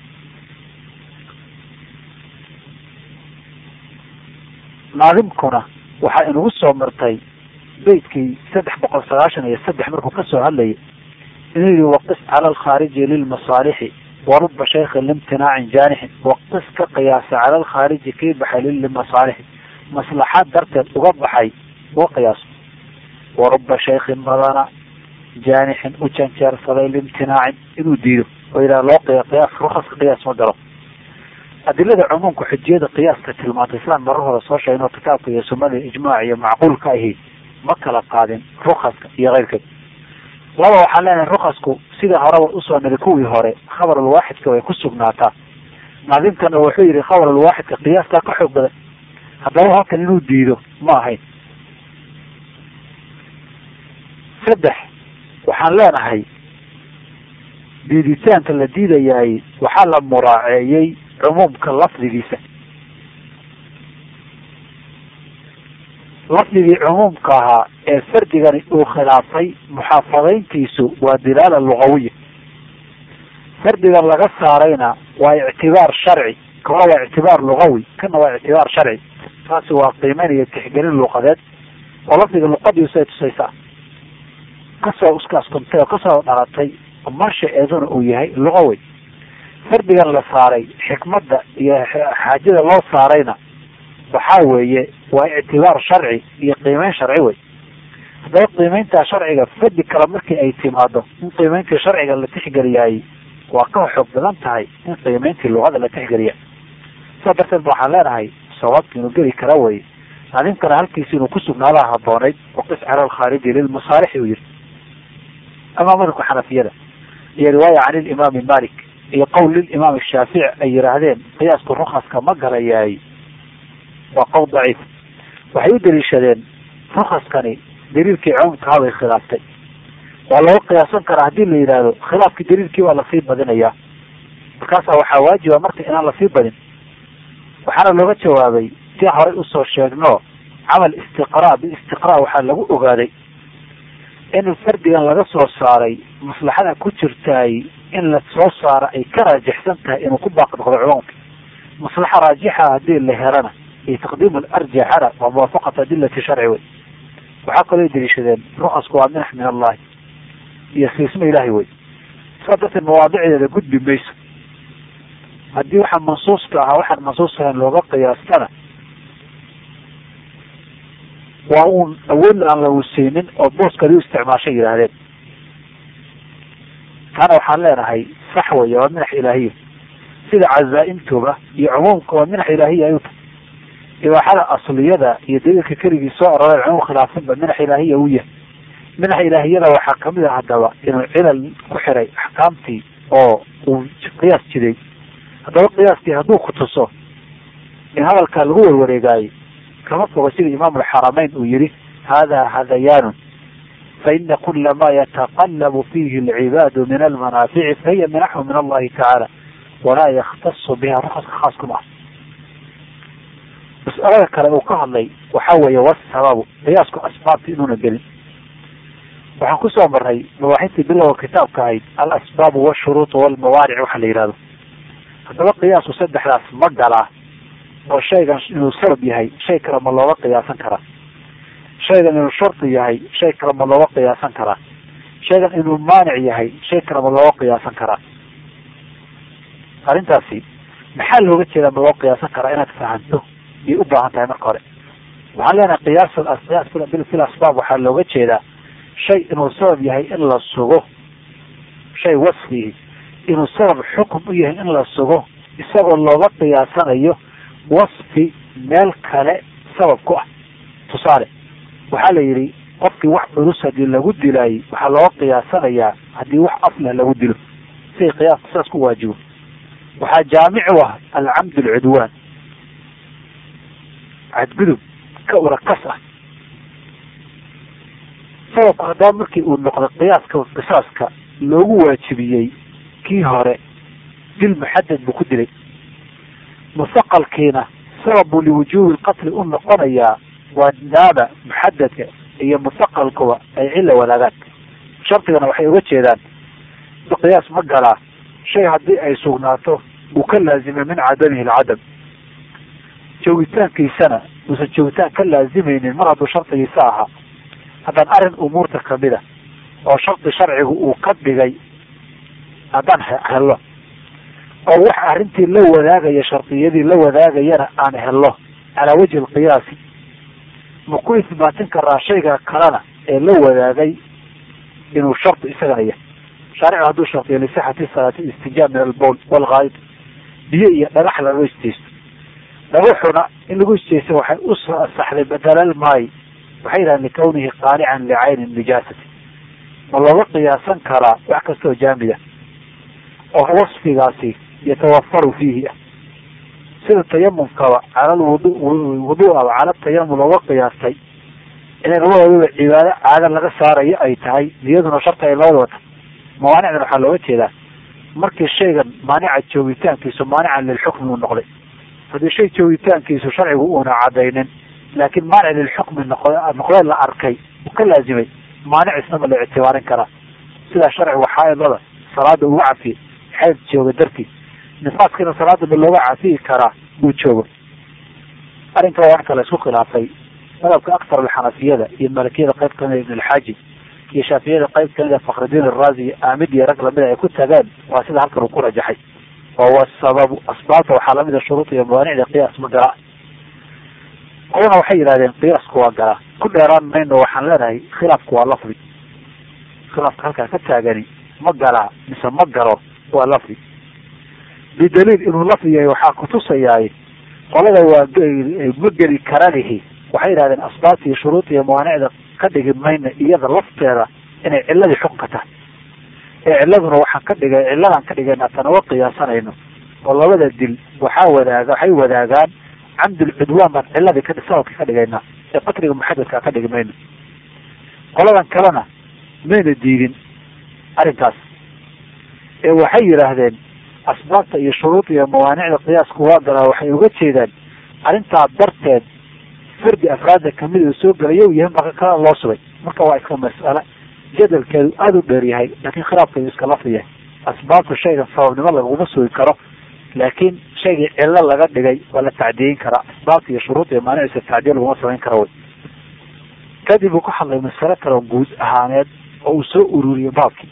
S1: naadimkuna waxaa inagu soo martay beydkii saddex boqol sagaashan iyo saddex markuu kasoo hadlayay inuu yihi waqis cala alkhaariji lilmasaalixi waruba shaykhin limtinaacin jaanixin. waqis ka qiyaasa cala alkhaariji kii baxay lilmasaalixi maslaxaad darteed uga baxay uga qiyaaso. waruba shaykhin badana jaanixin u janjeersaday limtinaacin inuu diido oo yidhaha loo qiya qiyaas rukaska qiyaas ma galo. adilada cumuumka xujiyada qiyaaska tilmaantay islaan marar hore soo sheegno kitaabka iyo sunada ijmaac iyo macquulka ahi ma kala qaadin rukaska iyo keyrkeed. laba waxaan leenahay rukasku sida horeba usoo niri kuwii hore khabarulwaaxidka way ku sugnaataa. naadimkana wuxuu yihi khabarulwaaxidka qiyaaskaa ka xoog badan. haddaba halkan inuu diido ma ahayn. saddex waxaan leenahay diiditaanka la diidayaay waxaa la muraaceeyey cumuumka lafdigiisa. lafdigii cumuumka ahaa ee fardigani uu khilaafay muxaafadayntiisu waa dilaala lugawiya. fardigan laga saarayna waa ictibaar sharci, kana waa ictibaar lugawi, kana waa ictibaar sharci. taasi waa qiimeyn iyo tixgelin luqadeed oo lafdiga luqadiisu ay tusaysaa. kasoo uskaaskuntay oo kasoo dhalatay marsha eeduna uu yahay lugawi. fardigan la saaray xikmadda iyo xaajada loo saarayna waxaa weeye waa ictibaar sharci iyo qiimeyn sharci wey. haddaba qiimeyntaa sharciga fardi kale markii ay timaado in qiimeyntii sharciga la tixgeliyaay waa ka xoog badan tahay in qiimeyntii luqada la tixgeliya. sidaa darteed ba waxaan leenahay sawaabka inuu geli kara weye. naadinkana halkiisi inuu kusugnaadaa habooneyd waqis cala alkhaariji lilmasaalixi uu yihi. ama madhabka xanafiyada iyo riwaaya can ilimaami malik iyo qowl lilimaam shaafici ay yidhaahdeen qiyaasku rukaska ma galayaay waa qowl daciif. waxay u daliishadeen rukaskani daliilkii cumuumka habay khilaaftay. waa laga qiyaasan karaa haddii la yidhaahdo khilaafkii daliilkii waa lasii badinayaa. markaasaa waxaa waajiba marka inaan lasii badin. waxaana looga jawaabay si horay usoo sheegno camal istiqraa biistiqraa waxaa lagu ogaaday in fardigan laga soo saaray maslaxada ku jirtaay in la soo saaro ay ka raajixsan tahay inuu ku baaqi noqdo cumuumka. maslaxa raajixa haddii la helana iyo taqdiim alarjaxana waa muwaafaqat adilati sharci wey. waxaa kaloo daliishadeen rukasku waa minax min allahi iyo siisma ilahay wey. saa darteed mawaadicdeeda gudbi mayso. haddii waxaa mansuuska ahaa waxaan mansuus ahayn looga qiyaastana waa uun awood aan lagu siinin oo booskadi u isticmaashay yidhaahdeen. taana waxaan leenahay sax wey, waa minax ilaahiya sida cazaa-imtuba iyo cumuumka waa minax ilaahiya ayuu tahay. ibaaxada asliyada iyo daliilka keligii soo aroray cumuum khilaafinba minax ilaahiya uu yahay. minax ilaahiyada waxaa kamid ah haddaba inuu cilal ku xiray axkaamtii oo uu qiyaas jiday. haddaba qiyaaskii hadduu ku tuso in hadalkaa lagu warwareegaayey kama foga sida imaam alxaramayn uu yihi hada hadayaanun faina kula ma yataqalabu fihi alcibaadu min almanaafici fahiya minaxu min allahi tacaala walaa yakhtasu biha rukaska khaas kuma ah. mas'alada kale uu ka hadlay waxaa weeye wasababu qiyaasku asbaabta inuuna gelin. waxaan kusoo marnay mabaaxistii bilowga kitaabka ahayd alasbaabu washuruuط walmawaanic waxa la yihahdo. haddaba qiyaasku saddexdaas ma galaa oo shaygan inuu sabab yahay shay kale ma looga qiyaasan karaa, shaygan inuu shardi yahay shay kale ma looga qiyaasan karaa, shaygan inuu maanic yahay shay kale ma looga qiyaasan karaa. arrintaasi maxaa looga jeedaa ma loo qiyaasan karaa inaad fahanto yay u baahan tahay. marka hore waxaan leenahay qiyaas qiyaas fil asbaab waxaa looga jeedaa shay inuu sabab yahay in la sugo, shay wasfihi inuu sabab xukum u yahay in la sugo isagoo looga qiyaasanayo wasfi meel kale sabab ku ah. tusaale waxaa la yidhi qofkii wax culus hadii lagu dilaayey waxaa looga qiyaasanayaa haddii wax aflah lagu dilo siay qiyaaska sidaas ku waajibo. waxaa jaamic u ah alcamd alcudwaan, cadgudub ka urakas ah. sababka haddaba markii uu noqday qiyaaska qisaaska loogu waajibiyey kii hore dil muxadad buu ku dilay, mustaqalkiina sababu liwujuubi lqatli u noqonayaa waa naaba muxadadka iyo mustaqalkuba ay cilla wadaagaan. shardigana waxay uga jeedaan qiyaas ma galaa shay haddii ay sugnaato uu ka laazimay min cadamihi alcadam, joogitaankiisana uusan joogitaan ka laazimaynin mar hadduu shardigiisa ahaa. haddaan arrin umuurta kamida oo shardi sharcigu uu ka dhigay haddaan hello oo wax arrintii la wadaagaya shardiyadii la wadaagayana aan hello calaa wajhi alqiyaasi ma ku isbaatin karaa shayga kalena ee la wadaagay inuu shardi isagana yahay. shaaricu hadduu shardiyo lisixati salaati istijaab min albowl walghaayid, biyo iyo dhagax laga isteysto, dhagaxuna in lagu isteysto waxay u saxday badalal maayi waxay yidhahan likawnihi qaanican licayni nijaasati. ma looga qiyaasan karaa wax kastoo jaamida oo wasfigaasi yatawafaru fiihi ah sida tayamumkaba cala lwudu wuduaba cala tayamum looga qiyaastay inay labadooduba cibaado caado laga saarayo ay tahay, niyaduna sharta ay labada wata. mawaanicdan waxaa looga jeedaa markii shaygan maanica joogitaankiisu maanican lilxukmi uu noqday. haddii shay joogitaankiisu sharcigu uuna cadaynin laakiin maanic lilxukmi noqdee la arkay uu ka laazimay, maanic isnama la ictibaarin karaa. sidaa sharcigu xaaidada salaada uga cafiyey xayd jooga dartiis, nifaaskina salaadaba looga cafiyi karaa buu joogo. arrinka waa arka la isku khilaafay madhabka aktar alxanafiyada iyo malikiyada qayb kamida ibn alxaaji iyo shaafiyada qayb kamida fakhridiin araazi iyo aamid iyo rag lamida ay ku tagaan waa sida halkan uu ku rajaxay. wahuwa sababu asbaabta waxaa lamida shuruud iyo mawaanicda qiyaas ma galaa. qolana waxay yidhahdeen qiyaasku waa galaa. ku dheeraan mayno waxaan leenahay khilaafku waa lafdi. khilaafka halkaa ka taagani ma galaa mise ma galo waa lafdi. bidaliil inuu lafdi yahay waxaa kutusayaay qolada waa ma geli karanihi waxay yidhahdeen asbaabta iyo shuruud iyo mawaanicda ka dhigi mayna iyada lafteeda inay ciladii xukka tahay ee ciladuna waxaan ka dhigay ciladaan ka dhigayna tanawa qiyaasanayno oo labada dil waxaa wadaaga waxay wadaagaan camdulcudwaan baan ciladii ka sababka ka dhigaynaa ee qatliga muxadadkaa ka dhigi mayno. qoladan kalena mayna diidin arrinkaas ee waxay yidhaahdeen asbaabta iyo shuruud iyo mawaanicda qiyaasku waa galaa waxay uga jeedaan arrintaa darteed fardi afraadda kamid uu soo gelayo yahay marka kala loo subay. marka waa iska mas'ala jadalkeedu aada u dheer yahay laakiin khilaafkeedu iska lafdi yahay. asbaabta shaygan sababnimo laguma sugi karo laakiin shaygii cilo laga dhigay waa la tacdiyin karaa. asbaabta iyo shuruud iyo maaniciisa tacdiya laguma samayn kara way. kadib uu ka hadlay masale kale guud ahaaneed oo uu soo ururiyey baabkii.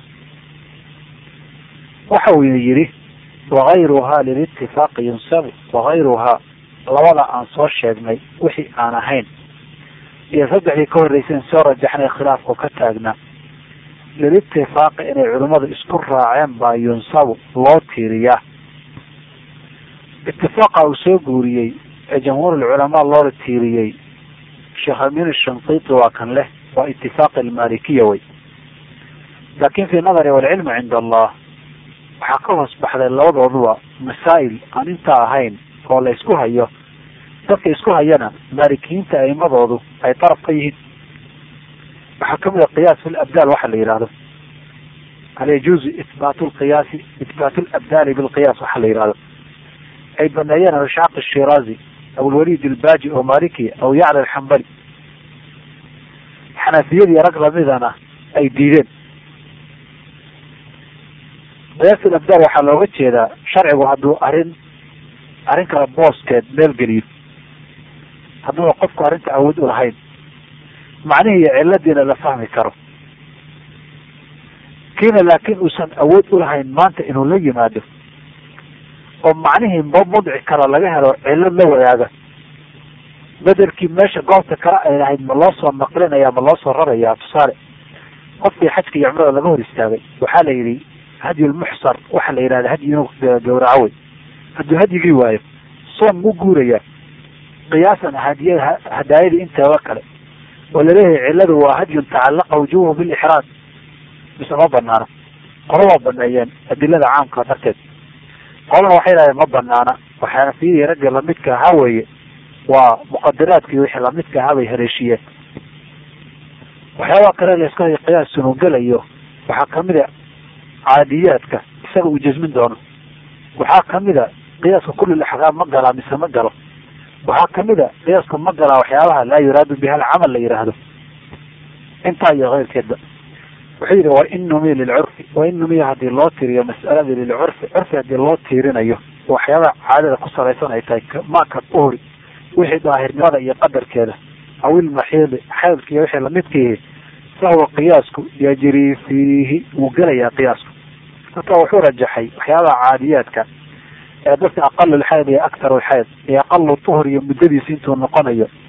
S1: waxa uu yidhi wagayruhaa lilitifaaqi yunsabu wagayruhaa labada aan soo sheegnay wixii aan ahayn iyo saddexdii ka horreysay soo rajaxnay khilaafku ka taagnaa lilitifaaqi inay culimmadu isku raaceen baa yunsabu loo tiiriyaa. itifaaqa uu soo guuriyey ee jamhuurulculamaa loola tiiriyey sheekh amiin shanqiiti waa kan leh waa itifaaq almalikiya way. laakin fi nadari walcilmi cinda allah waxaa ka hoos baxday labadooduba masaa'il aan intaa ahayn oo la isku hayo dadka isku hayana maalikiinta aimadoodu ay daraf ka yihiin waxaa kamid a qiyaas fi labdaal waxa la yihahdo hal yajuuzu ihbaatu lqiyaasi ihbaatu labdaali bilqiyaas waxa la yihahdo ay baneeyeen abishaaq ashiraazi aw lwalid ilbaji oo maliki aw yacla alxambali xanafiyadii rag lamidana ay diideen qiyaas labdaal waxaa looga jeedaa sharcigu hadduu arrin arrin kala booskeed meel geliyo hadduuna qofku arrinta awood ulahayn macnihii iyo ciladiina la fahmi karo kiina laakiin uusan awood ulahayn maanta inuu la yimaado oo macnihii mudci kara laga helo cilad la wadaaga bedelkii meesha goobta kale ay lahayd ma loo soo naqlinaya ma loo soo rarayaa tusaale qofkii xajka iyo cumrada laga hor istaagay waxaa la yidhi hadyulmuxsar waxaa la yidhahda hadyi inuu gawraco wey hadduu hadyigii waayo soon mu guurayaa qiyaasan hadiy hadaayadii inteeda kale oo laleeyahay ciladu waa hadyun tacalaqa wujubuhu bilixraam mise ma banaana qola waa baneeyeen adilada caamka darteed qolana waxay dhahdeen ma banaana waxaana fiiriya ragga lamidka ahaa weeye waa muqadaraadkii wixii lamidka ahaa bay haleeshiyeen waxyaabaha kale la iska hay qiyaas inuu gelayo waxaa kamid a caadiyaadka isaga uu jasmin doono waxaa kamid a qiyaaska kulli axkaam ma galaa mise ma galo waxaa kamid a qiyaaska ma galaa waxyaabaha laa yuraadu biha alcamal la yidhaahdo intaa iyo keyrkeedba wuxuu yidhi wa in numiya lilcurfi wa in numiya haddii loo tiriyo mas'aladii lilcurfi curfi haddii loo tiirinayo waxyaabaha caadada ku salaysan ay tahay maka uhri wixii daahirnimada iyo qadarkeeda aw ilmaxiidi xeedka iyo wixii lamidka yihi fahuwa qiyaasku yajrii fiihi wuu gelayaa qiyaasku marka wuxuu rajaxay waxyaabaha caadiyaadka ee dadka aqal lxayd iyo aktar lxayd iyo aqal uhur iyo muddadiisi intuu noqonayo